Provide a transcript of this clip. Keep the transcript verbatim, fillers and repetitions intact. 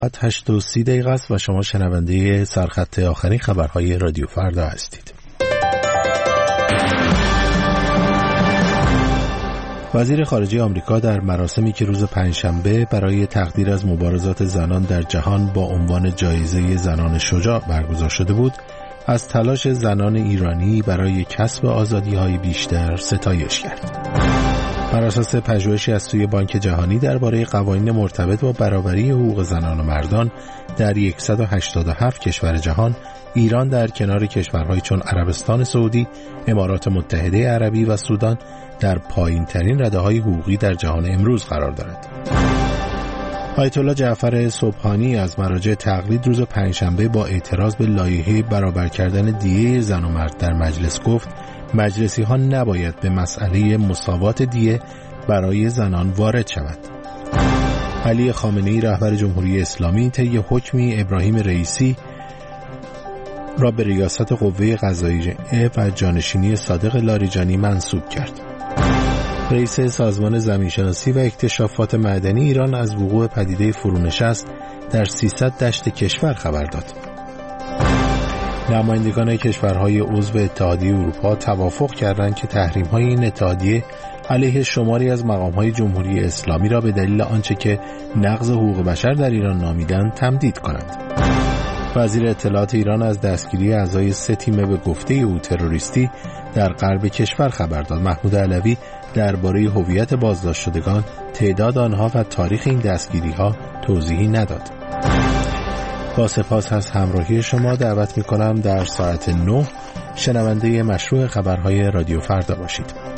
هشت و سی دقیقه است و شما شنونده سرخط آخرین خبرهای رادیو فردا هستید. وزیر خارجه آمریکا در مراسمی که روز پنجشنبه برای تقدیر از مبارزات زنان در جهان با عنوان جایزه زنان شجاع برگزار شده بود، از تلاش زنان ایرانی برای کسب آزادی‌های بیشتر ستایش کرد. بر اساس پژوهشی از سوی بانک جهانی درباره قوانین مرتبط با برابری حقوق زنان و مردان در صد و هشتاد و هفت کشور جهان، ایران در کنار کشورهای چون عربستان سعودی، امارات متحده عربی و سودان در پایین ترین رده‌های حقوقی در جهان امروز قرار دارد. آیت الله جعفر سبحانی از مراجع تقلید روز پنجشنبه با اعتراض به لایحه برابر کردن دیه زن و مرد در مجلس گفت مجلسی ها نباید به مسئله مساوات دیه برای زنان وارد شود. علی خامنه‌ای رهبر جمهوری اسلامی طی حکمی ابراهیم رئیسی را به ریاست قوه قضاییه و جانشینی صادق لاریجانی منصوب کرد. رئیس سازمان زمینشناسی و اکتشافات معدنی ایران از وقوع پدیده فرونشست در سیصد دشت کشور خبر داد. نمایندگان کشورهای عضو اتحادیه اروپا توافق کردند که تحریم‌های این اتحادیه علیه شماری از مقام‌های جمهوری اسلامی را به دلیل آنچه که نقض حقوق بشر در ایران نامیدند تمدید کنند. وزیر اطلاعات ایران از دستگیری اعضای سه تیم به گفته او تروریستی در غرب کشور خبر داد. محمود علوی درباره هویت بازداشت شدگان، تعداد آنها و تاریخ این دستگیری‌ها توضیحی نداد. با سپاس از همراهی شما دعوت می‌کنم در ساعت نه شنونده مشروع خبرهای رادیو فردا باشید.